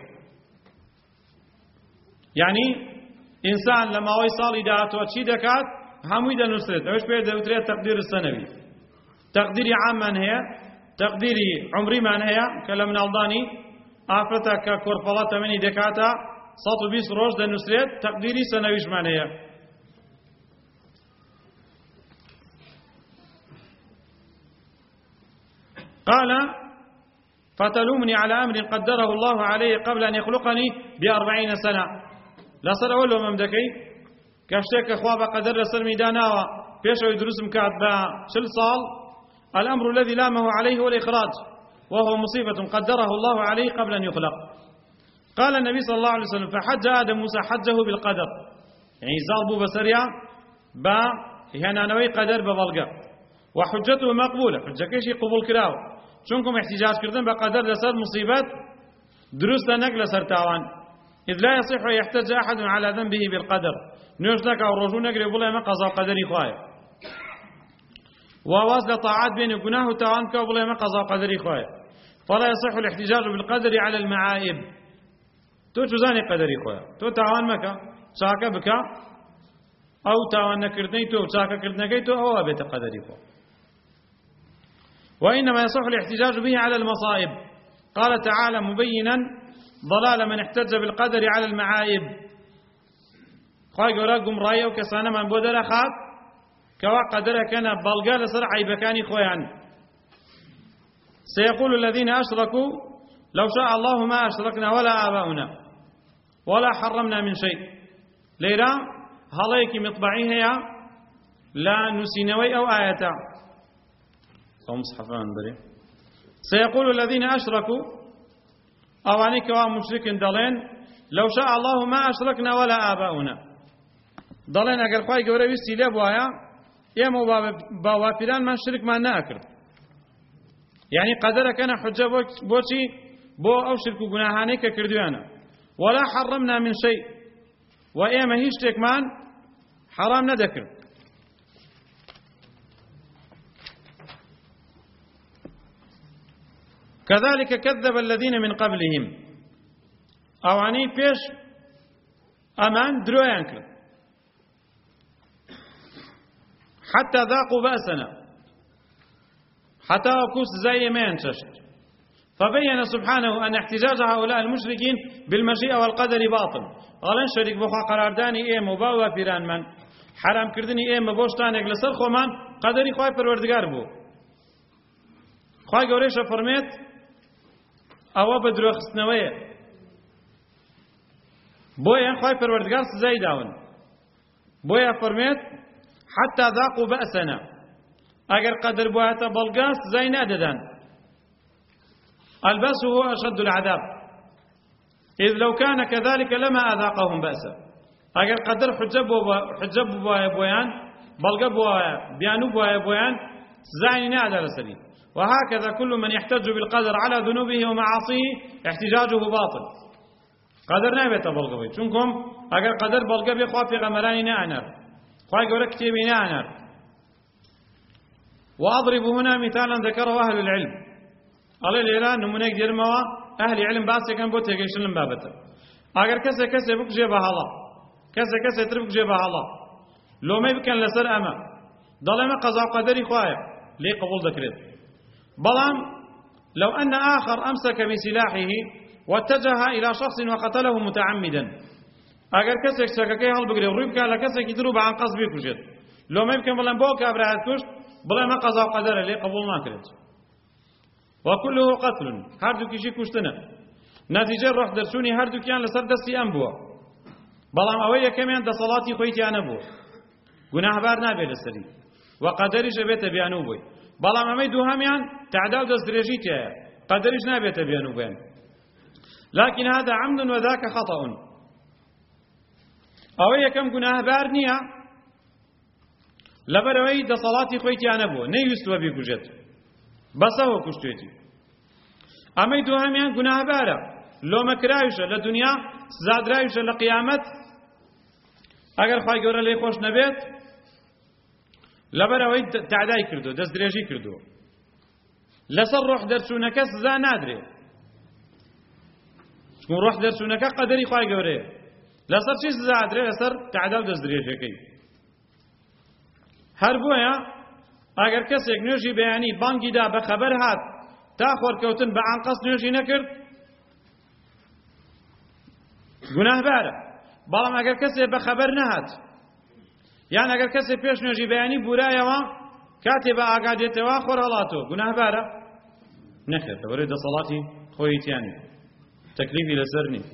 يعني إنسان لما ويصال إداعته وشي دكات هميدا نسرت أوش بيد دوتري التقدير السنوي. تقديري عام من هي تقديري عمري من هي كلام نالداني آفرتك كورفالات مني دكاتا 120 روز ده نسرت تقديري سنويش من هي. قال فتلومني على أمر قدره الله عليه قبل أن يخلقني ب40 سنة. لا صار أول ممدكي كشتك أخواب قدر لسر ميدانا وبيشو يدرس مكات بشل صال. الأمر الذي لامه عليه هو الإخراج وهو مصيبة قدره الله عليه قبل أن يخلق. قال النبي صلى الله عليه وسلم فحج آدم موسى حجه بالقدر يعني زالبو بسريع با هنا نوي قدر ببلغة وحجته مقبولة حجة كيشي قبول كراو شونكم احتجاج كردن بقدر لسر مصيبات دروس لنك لسر تاوان إذ لا يصح يحتج أحد على ذنبه بالقدر نوشنك أو رجو نقري بلا ما قضى قدري خوايا وواصل طاعات بين قناه تاوانك وبلا ما قضى قدري خوايا فلا يصح الاحتجاج بالقدر على المعائب. تو تزاني قدري خوايا تو تاوان مكا شاكا بكا أو تاوان نكردني تو شاكا كردنكي تو أو بيت قدري خوايا. وإنما يصح الاحتجاج به على المصائب. قال تعالى مبينا ضلال من احتج بالقدر على المعايب. خواهي قولاكم رأيه وكسانا من بودر أخاك كوا قدر كان بلغا لسر عيبكاني خويان. سيقول الذين أشركوا لو شاء الله ما أشركنا ولا آباؤنا ولا حرمنا من شيء. ليرا هلايك مطبعي هي لا نسينوي أو آياتا مصحفان بري. سيقول الذين أشركوا أوانيك ومشرك دلين لو شاء الله ما أشركنا ولا آباؤنا دلين أقل خواهي قوري بيستي لابوايا يمو باوافران ما شرك ما ناكر يعني قدر كان حجة بوشي بو أو شرك قناهانيك كردوانا ولا حرمنا من شيء وإيما هيشتك مان حرام ندكر. كذلك كذب الذين من قبلهم أواني فيش أمان درويان كرد حتى ذاقوا بأسنا حتى أكوس زي ما ينششت. فبين سبحانه أن احتجاج هؤلاء المشركين بالمشيئة والقدر باطل. غلن شريك بخوا قرارداني إيه مباوة فيران من حرام كردني إيه مبوشتانيك لسرخو من قدري خواهي پروردگار بو. خواهي قوريش فرميت أو بدرو خستنوية بويا خواهي پروردگار سزاي داون بويا فرميت حتى ذاقوا بأسنا أجر قدر بوهتا بلغاس زي ناددان البأس هو أشد العذاب إذ لو كان كذلك لما أذاقهم بأسا أجر قدر حجب بويان بلغ بيانو بويان زي نادل سري. وهكذا كل من يحتج بالقدر على ذنوبه ومعاصيه احتجاجه باطل. قدر نابت بلغوي چونكم اگر قدر بلغ بخوا في غمراني نعنر خواهي قولك كتابي نعنر. وأضرب هنا مثالا ذكره أهل العلم قال الإيران نمونيك جرموا أهل علم باسي كان بوتي يشلم بابته اگر كسي بك جيبها الله كسي تربك جيبها الله لو ما يمكن لسر أما ظلم قضاء قدري خواهي ليه قبول ذكرت. بلان لو أن آخر أمسك بسلاحه واتجه إلى شخص وقتله متعمدا اگر كسك شككي هل بقري وريبك على كسك يدروب عن قصب يكشت لو ما يمكن بلان بوك أبرهات كشت بڵێ مە قەزا و قەدەرە لێ قبول ناکرێت وكله قتل هەردووکیشی کوشتنە نەتیجە ڕۆح دەرچوونی هەردووکیان لەسەر دەستی ئەم بووە بەڵام ئەوەی یەکەمیان دەسەڵاتی خۆیتیان نەبووە گوناهبار نابێت لەسەری و قەدەریش ئەبێتە بیانوو بووی بەڵام ئەمەی دووهەمیان تعدا و دەستدرێژی تایە قەدەریش نابێتە بیانوو بێن لكن هذا عمد وذاك خطأ ئەوەی یەکەم گوناهبار نییە لەبەرەوەی دەسەڵاتی خۆیتیان نەبووە نەیویستووە بیکوژێت بەسەوە کوشتێتی ئەمەی دووهەمیان گوناهبارە لۆمەکراویشە لە دنیا سزادراویشە لە قیامەت ئەگەر خوای گەورە لێی خۆش نەبێت لەبەرەوەی تعدای کردو دەستدرێژی کردو لەسەر ڕۆح دەرچوونەکە سزا نادرێ چون ڕۆح دەرچوونەکە قەدەری خوای گەورەیە لەسەر چی سزا ئادرێ لەسەر تعدا و دەستدرێژەکەی هەر بۆیە ئەگەر کەسێک نوێژی بەیانی بانگیدا بە خەبەر هات تا خۆرکەوتن بە ئانقەس نوێژی نەکرد گوناهبارە بەڵام ئەگەر کەسێک بە خەبەر نەهات یان ئەگەر کەسێک پێش نوێژی بەیانی بورایەوە کاتێ بە ئاگادێتەوە خۆر هەڵاتەوە گوناهبارە نەخێت لەبەرەوەی دەسەڵاتی خۆیتیانی تەکلیفی لەسەر نیت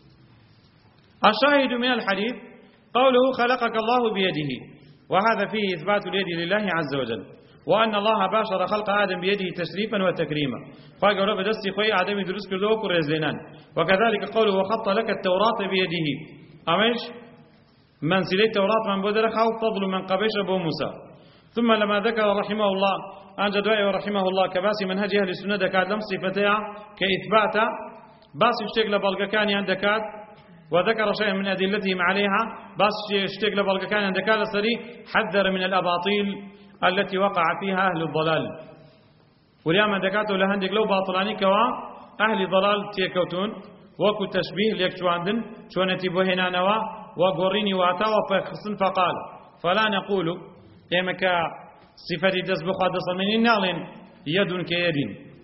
الشاهد من الحديث قوله خلقك الله بيده وهذا فيه إثبات اليد لله عز وجل وأن الله باشر خلق آدم بيده تشريفا وتكريما فقال رب دستي خوي آدم يدرس كله كرزينان وكذلك قوله وخط لك التوراة بيده أمش منزلي التوراة من بدر خاو فضل من قبيش أبو موسى ثم لما ذكر رحمه الله أنجد رحمه الله كباس منهج أهل السنة دكات لم صفتها كإثبات باس يشتغل بلغكاني عندكات وذكر شيئا من أدلتهم عليها بس اشتغل بلغكان عندك لصري حذر من الأباطيل التي وقع فيها أهل الضلال واليوم عندك لهندك لو باطلاني كوا أهل ضلال تيكوتون وكو تشبيه ليكشواندن شونتي بوهنا نوا وقريني واتا وفخصن فقال فلا نقول إمك صفة دس بخواد صمين نالين يد كيد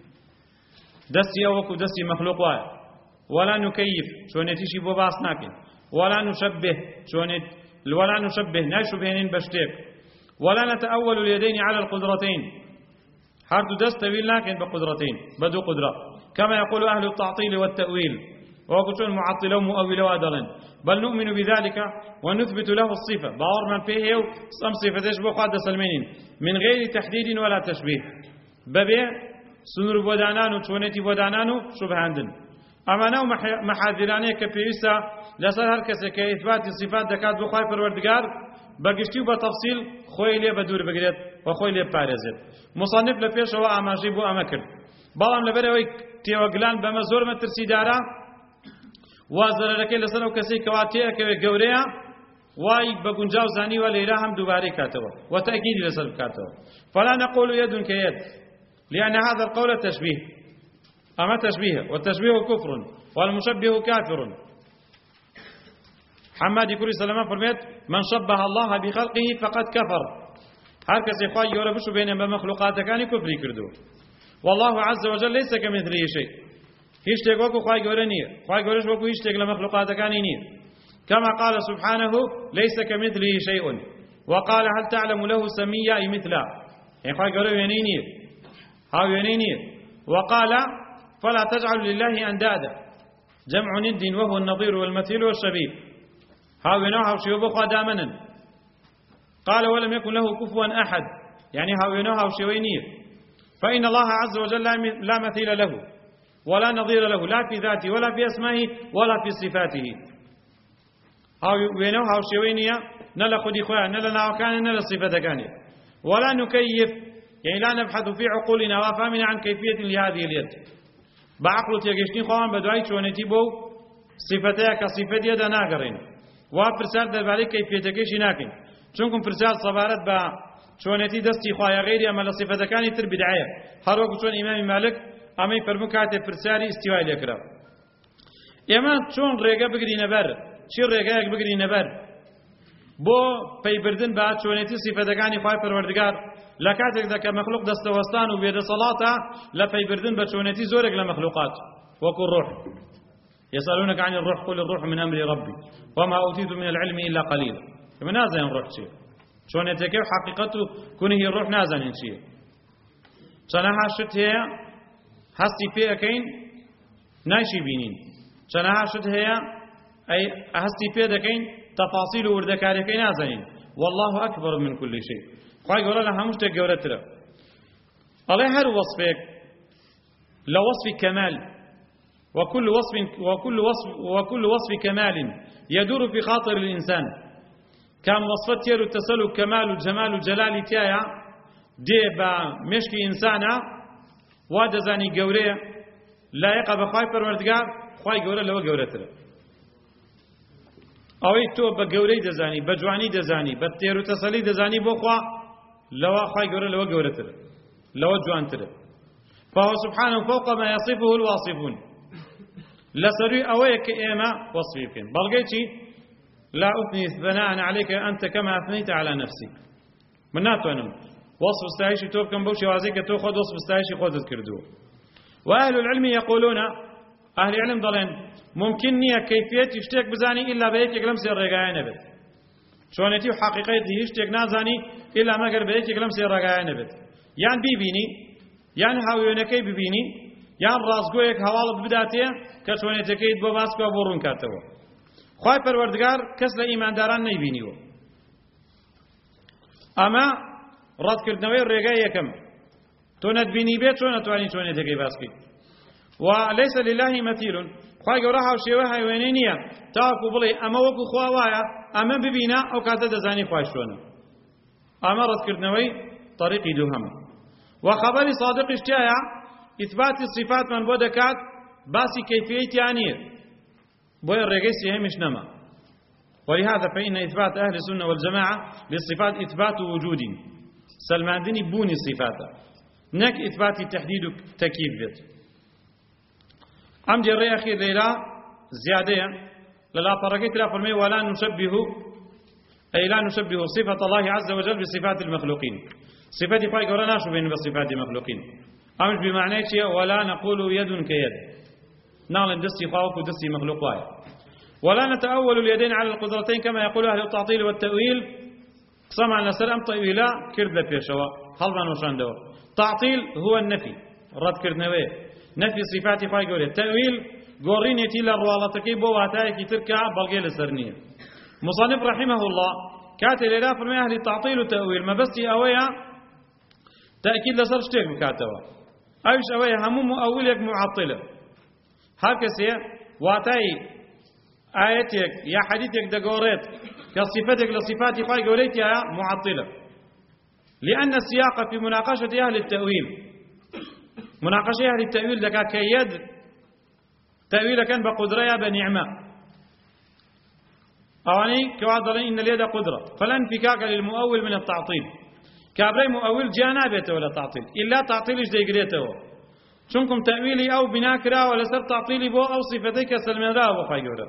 دسي وكو دسي مخلوق واحد ولا نكيف شونتيشي بو باس ناكن ولا نشبه ولا نشبه نشبهين بشتيك ولا نتأول اليدين على القدرتين حرد دست طويل لكن بقدرتين بدو قدرة كما يقول أهل التعطيل والتأويل وقلت المعطل ومؤول وادلا بل نؤمن بذلك ونثبت له الصفة باور من فيه صم صفة يشبه قاد سلمين من غير تحديد ولا تشبيه ببيع سنور بودانانو شونتي بودانانو شبهاندن أما نوع محاذرانية كبيرسة لسر هر كسي كإثبات صفات دكات بخواي پروردگار بقشتيو بتفصيل خوي ليه بدور بقريت وخوي ليه بارزت مصنف لفيش هو أماجي بو أمكر بلام لبروي تيوغلان بمزور مترسي دارا وازر لكي لسر او كسي كواتيه كوي قوريا واي بقنجاو زاني وليلا هم دوباري كاتوا وتأكيد لسر كاتوا فلا نقول يد كيد لأن هذا القول تشبيه أما تشبيه والتشبيه كفر والمشبه كافر حماد كوري سلمان فرميت من شبه الله بخلقه فقد كفر هر كسي خواهي يوربشو بين بمخلوقات كان كفري كردو والله عز وجل ليس كمثله شيء هيش تيك خواهي يورنيه خواهي يورش وكو هيش تيك لمخلوقات كان نيه كما قال سبحانه ليس كمثله شيء وقال هل تعلم له سميا أي مثلا يعني خواهي يورو ينينيه هاو ينينيه وقال فلا تجعلوا لله أندادا جمع ند وهو النظير والمثيل والشبيه هاو ينوها وشيوبخوا دامنا قال ولم يكن له كفوا أحد يعني هاو ينوها وشيوينيه فإن الله عز وجل لا مثيل له ولا نظير له لا في ذاته ولا في أسمائه ولا في صفاته هاو ينوها وشيوينيه نلا خدي خواه نلا ناوكان نلا صفة كان ولا نكيف يعني لا نبحث في عقولنا وفهمنا عن كيفية لهذه اليد بعقل تيجيشتين خوان بدوای چونتی بو صفتها كصفة يد ناقرين وفرسال درباري كيفيتكيش ناكن چونكم فرسال صبارت با چونتی دستي خوايا غيري اما لصفة كاني تر بدعية هروكو چون امام مالك امي فرمو كاتي فرسالي استواء لكرا اما چون ريقا بقري نبر چي ريقا بقري نبر بو پيبردن با چونتی صفة كاني خواهي پروردگار لكاتك ذاك مخلوق دستوستان وبيد صلاته لفيبردن بشونتي زورك لمخلوقات وكل روح يسألونك عن الروح قل الروح من أمر ربي وما أوتيت من العلم إلا قليلا من هذا الروح شيء چۆنێتەکە و حقیقەت و کونهی ڕوح نازانین چییە. چەنەها شت هەیە هەستی پێ ئەەکەین نایشی بینین، چەنەها شت هەیە ئەی هەستی پێ دەکەین تەفاسیل و وردەکاریەکەی نازانین. والله ئەکبەر من كل شيء. خوای گەورە لە هەموو شتێک گەورەترە. ئەڵێ هەر وەصفێک لە وەصفی کەمال وكل وصف كمال يدور في خاطر الإنسان كان وصفت يرو تسلو كمال وجمال وجلال تيايا دي با مشكي إنسانا وادزاني قوريه لا يقع بخواي پروردگار خواي قوره لو قورتره اوي تو بقوري دزاني بجواني دزاني بتيرو تسلي دزاني بخوا لو خواي قوره لو قورتره لو جوانتره فهو سبحانه فوق ما يصفه الواصفون لسري أويك إيما وصفيكين بلغيتي لا أثني ثناء عليك أنت كما أثنيت على نفسك من ناتوانم وصف استعيشي توب كم بوشي وازيك تو خد وصف استعيشي خودت كردو. وأهل العلم يقولون أهل العلم ضلين ممكن نية كيفية يشتك بزاني إلا بيك لمس الرقاية نبت شونتي وحقيقتي يشتك نازاني إلا ما قر بيك لمس الرقاية نبت يعني بيبيني يعني هاويونكي ببيني یان ڕاستگۆیەک هەواڵت بداتێ کە چۆنێتەکەیت بۆ باسکەوە بۆ ڕوون کاتەوە. خوای پەروەردگار کەس لە ئیمانداران نەیبینیوە. ئەمە ڕەتکردنەوەی ڕێگای یەکەم. تۆ نەتبینی بێت چۆن نەتوانی چۆنێتەکەی باسکەیت. وليس لله مثيل. خوای گەورە هاوشێوە هاوێنەی نییە تاوەکو بڵێ ئەمە وەکو خوا وایە ئەمە ببینە ئەو کاتە دەزانی خوای چۆنە. ئەمە ڕەتکردنەوەی طریقی دووهەمە. وخەبەری صادقیش تایە إثبات الصفات من بودكات باسي كيفية يعني بوي الرقيسي همش نما. ولهذا فإن إثبات أهل السنة والجماعة للصفات إثبات وجود سلمان ديني بوني الصفات نك إثبات تحديد تكييف بيت. أم جرى أخي ليلا زيادة للا فرقيت لا فرمي ولا نشبه أي لا نشبه صفة الله عز وجل بصفات المخلوقين. صفات فايق ولا نشبه بصفات المخلوقين. أمش بمعنى شيء ولا نقول يد كيد نعلن دستي خاوك ودستي مخلوق واحد. ولا نتأول اليدين على القدرتين كما يقول أهل التعطيل والتأويل. سمع نسلم طويلا كرد بيشوا حلبا وشان دور. تعطيل هو النفي رد كردنوي نفي صفات خاي قولي. التأويل قورين يتي للروالتكي بواتايكي تركع بلغي لسرنية. مصنف رحمه الله كاتل إلى فرمي أهل التعطيل والتأويل ما بستي أويا تأكيد لسر شتيك بكاتوا أيش أوي همو مؤولك معطلة هكذا واتاي آياتك يا حديثك دقوريت كصفتك لصفات خاي قوليت يا معطلة لأن السياق في مناقشة أهل التأويل مناقشة أهل التأويل لك كيد تأويل كان بقدرة بنعمة أواني كوادرين إن اليد قدرة فلا انفكاك للمؤول من التعطيل كابري مؤول جانا بيته ولا تعطيل إلا تعطيل إيش ديقريته شنكم تأويلي أو بناكرا ولا سر تعطيلي بو أو صفتيك سلمان ذا أبو خيورا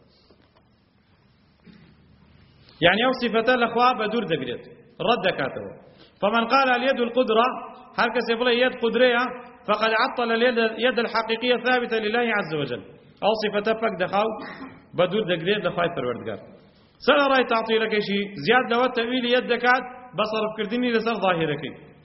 يعني أو صفتا الأخوة بدور دقريت رد كاته. فمن قال اليد القدرة هل كسيبلا يد قدرية فقد عطل اليد الحقيقية ثابتة لله عز وجل أو صفتا فك دخاو بدور دقريت لخواي پروردگار. سر رأي تعطيلك شيء زياد لو التأويل يد دكات بصر بكردني لسر ظاهرك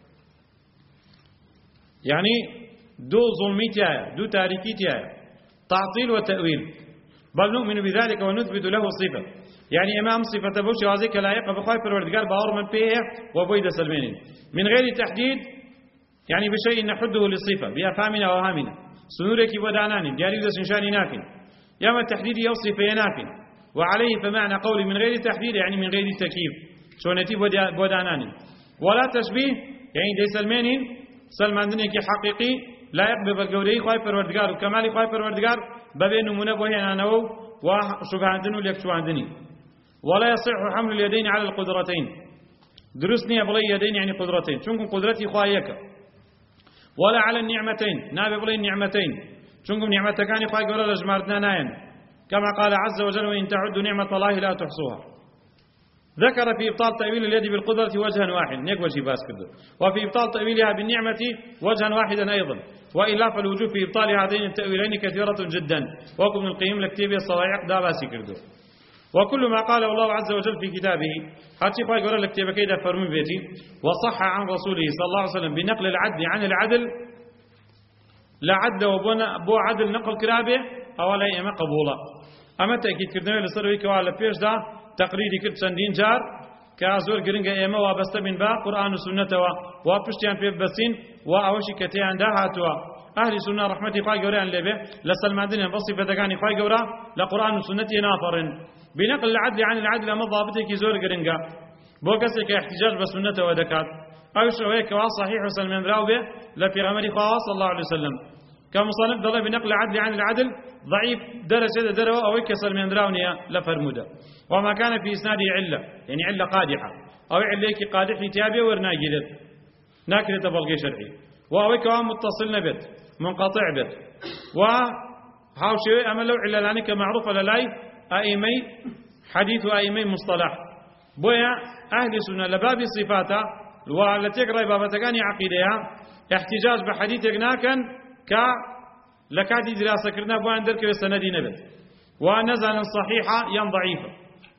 يعني دو ظلميتها دو تاريكيتها تعطيل وتأويل بل نؤمن بذلك ونثبت له صفة يعني إمام صفة بوشي وعزيك لا يقف بخواي پروردگار باور من بيه وبويد سلمين من غير تحديد يعني بشيء نحده للصفة بأفهامنا وأوهامنا سنورك ودعنان دياري سنشاني ناكن يوم التحديد يوصف يناكن وعليه فمعنى قولي من غير تحديد يعني من غير تكييف شونتي بودانان ولا تشبيه يعني دي سلمانين سلمان دنيك حقيقي لا يقبل بالقولي خواي پروردگار وكمالي خواي پروردگار ببين نمونه هنا نو وشبهاندن وليكشواندني ولا يصح حمل اليدين على القدرتين درسني بلي يدين يعني قدرتين شنكم قدرتي خوايك ولا على النعمتين نابي بلي النعمتين شنكم نعمتكاني خواي قولا لجمارتنا ناين كما قال عز وجل وإن تعدوا نعمة الله لا تحصوها. ذكر في إبطال تأويل اليد بالقدرة وجها واحد نيك وجه باس كده وفي إبطال تأويلها بالنعمة وجها واحدا أيضا وإلا فالوجوه في إبطال هذين التأويلين كثيرة جدا وكم القيم لكتيبية الصواعق دا باسي كده وكل ما قاله الله عز وجل في كتابه حتى يقول يقول لك تبقى كده فرمون بيتي وصح عن رسوله صلى الله عليه وسلم بنقل العدل عن العدل لا عدل وبنا بو عدل نقل كرابه أو لا إما قبوله أما تأكيد كردنا لسروي كوالا فيش دا تقريري كرد سندين جار كازور قرنجا إما وابست من با قرآن وسنة وابشتيان في بسين وأوشي كتيان دا هاتوا أهل سنة رحمتي خواهي قوريان لبه لسلمان دين بصفة دقاني خواهي قورا لقرآن وسنة نافر بنقل العدل عن العدل أما ضابطي كي زور قرنجا بوكسي كاحتجاج بسنة ودكات أو شوية كوا صحيح وسلمان راو به لفي غمري خواه صلى الله عليه وسلم كمصنف ضل بنقل العدل عن العدل ضعيف درجة دروا أو كسر من دراونيا لفرمودا وما كان في إسناده علة يعني علة قادحة أو عليك قادح لتابع ورناجلت ناكل تبلغي شرعي وأو كوام متصل نبت منقطع بت وهاو شيء أما لو علة لانك معروف للاي أئمي حديث أئمي مصطلح بويا أهل سنة لباب صفاته والتي يقرأ بابتكاني عقيدها احتجاج بحديث ناكن لكاتي دراسة كرنا بوان درك السندي نبت ونزلا صحيحة ين ضعيفة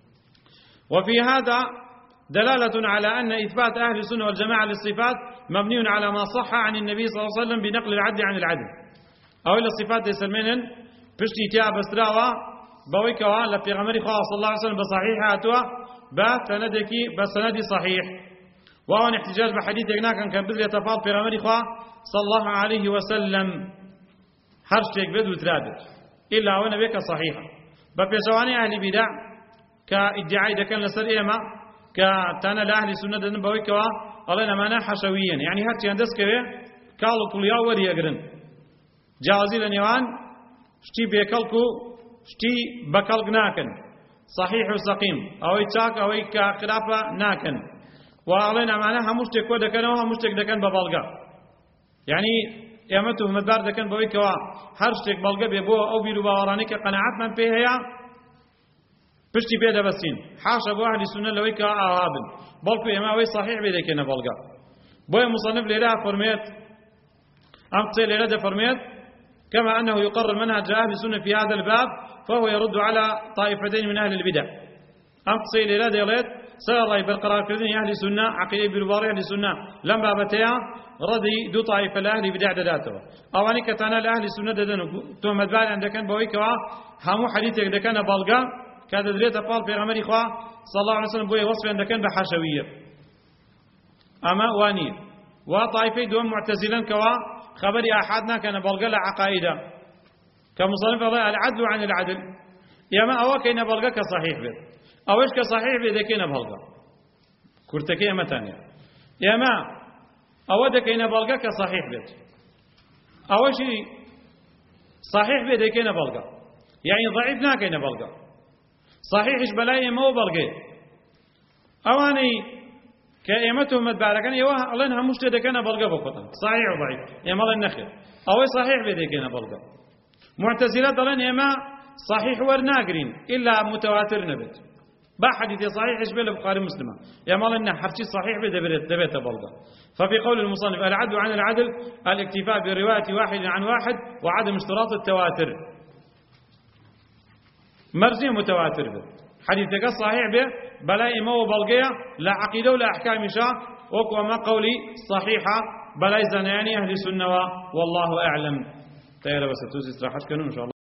وفي هذا دلالة على أن إثبات أهل السنة والجماعة للصفات مبني على ما صح عن النبي صلى الله عليه وسلم بنقل العدل عن العدل أو إلا الصفات يسلمين بشتي تيا بسراوة بويكوا لفي غمري خاص صلى الله عليه وسلم بصحيحاتها بسندكي بسندي صحيح وهو احتجاج بحديث هناك كان بذل يتفاضل في غمري خاص صلى الله عليه وسلم هرشتك بدو ترابط إلا وانا بك صحيحة بپیشوانی أهل بدع كادعاء دكان لسر إيما كتانا لأهل السنة دنبوي كوا قالنا مانا حشويا يعني هاتي هندس كوي قالوا كل يوم يقرن جازي لنيوان شتي بيكلكو شتي بكلق ناكن صحيح وسقيم أو يتشاك أو كخلافة ناكن وقالنا مانا همشتك ودكان وهمشتك دكان ببالغا يعني يامته مدار دكان بوي كوا هرشتك بلغا بيبو أو بيلو باوراني كقناعات من فيها پشتی پێ دەبەستین حاشا بۆ ئەهلی سونە لەوەی کە ئاوابن بەڵکو ئێمە ئەوەی صحیح بێدەکەنە بەڵگا بۆیە مصنف لێرە فەرمێت ئەم قسەی لێرە دەفەرمێت كما أنه يقرر منهج أهل السنة في هذا الباب فهو يرد على طائفتين من أهل البدع أم قسەی لێرە دەڵێت سەر ڕای بەرقەرارکردنی ئەهلی سونە عەقیدەی بیرروباڕی ئەهلی سونە لەم بابەتەیە ڕەدی دوو طائفە لە ئەهلی بدع دەداتەوە ئەوانەی کە تەنها لە ئەهلی سونە دەدەن و تۆمەتباریان دەکەن بەوەی کەوا هەموو حەدیثێک دەکەنە بەڵگا كذا دريت قال في غمر إخوة صلى الله عليه وسلم بوي وصف عندك بحشوية أما واني وطائفة دوم معتزلا كوا خبر أحدنا كان بلغة عقائدة كمصنف الله العدل عن العدل يا ما أو كين بلغة كصحيح به أو إيش كصحيح به ذكينا بلغة كرتكية متانية يا ما أو ذكينا بلغة كصحيح به أو شيء صحيح به ذكينا بلغة يعني ضعيفنا كين بلغة صحيحش بلاي مو بلغي اواني كايمتهم مدباركن يوه الله انها مشتدكنا بلغه بقطن صحيح وضعيف يا مال النخل او صحيح بديكنا بلغه معتزله دلن يما صحيح ورناقرين الا متواتر نبت با حديث صحيح اشبه البخاري مسلم يا مال ان حرشي صحيح بدبت بلغه ففي قول المصنف العدل عن العدل الاكتفاء بروايه واحد عن واحد وعدم اشتراط التواتر مرجع متواتر به حديثك صحيح به بلا إما وبلغية لا عقيدة ولا أحكام شاء وما قولي صحيحة بلا زناني أهل السنة والله أعلم تيرا بس توزي استراحتك إن شاء الله.